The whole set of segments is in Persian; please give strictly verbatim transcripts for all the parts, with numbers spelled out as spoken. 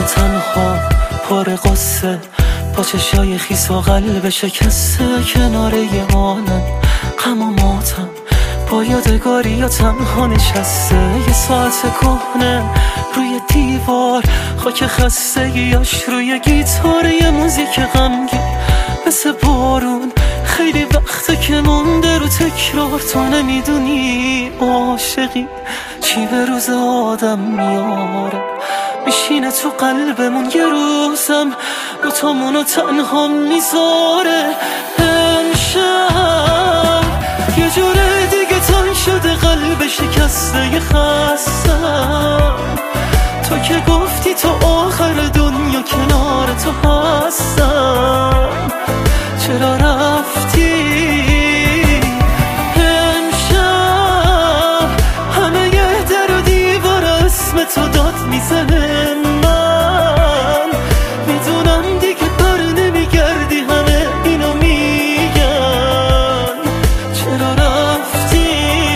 تنها پر قصه، با چشای خیس و قلب شکسته، کنار یه عالم غم و ماتم، با یادگاری یا تنها نشسته. یه ساعت کهنه روی دیوار، خاک خستگیاش روی گیتار، یه موزیک غمگین مثل بارون، خیلی وقته که مونده رو تکرار. تو نمیدونی عاشقی چی به روز آدم میاره، میشینه تو قلبمون یه روزم دوتامونو تنها میذاره. امشب یه جوره دیگه تن شده قلب شکسته یه خستم، تو که گفتی تو آخر دنیا کنار تو هستم، چرا رفتی؟ امشب همه یه در و دیوار اسم تو داد میزنه، من میدونم دیگه بر نمیگردی، همه اینو میگن، چرا رفتی؟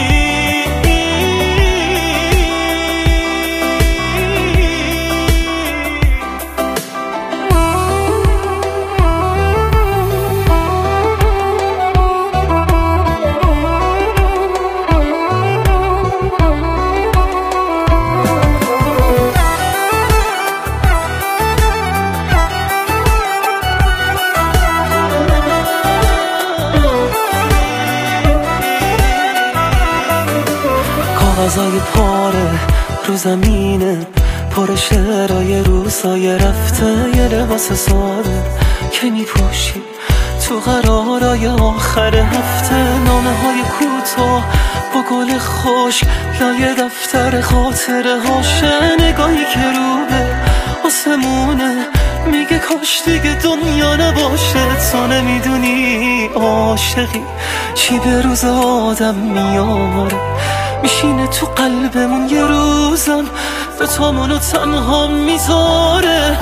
کاغذای پاره رو زمینه، پر شعرهای روزای رفته، یه لباس ساده که میپوشی تو قرارای آخر هفته. نامه های کوتاه با گل خوش لای دفتر خاطره هاشه، نگاهی که رو به آسمونه میگه کاش دیگه دنیا نباشه. تو نمیدونی عاشقی چی به روز آدم میاره، میشینه تو قلبمون یه روزم دوتامونو تنها میذاره.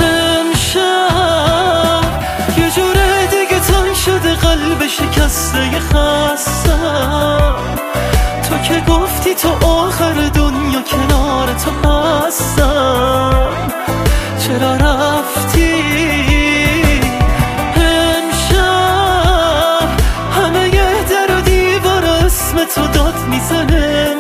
امشب یه جوره دیگه تن شده قلب شکسته یه خستم، تو که گفتی تو آخر دنیا کنار تو هستم، چرا رفتی؟ امشب همه یه در و دیوار اسم تو داد میزنه،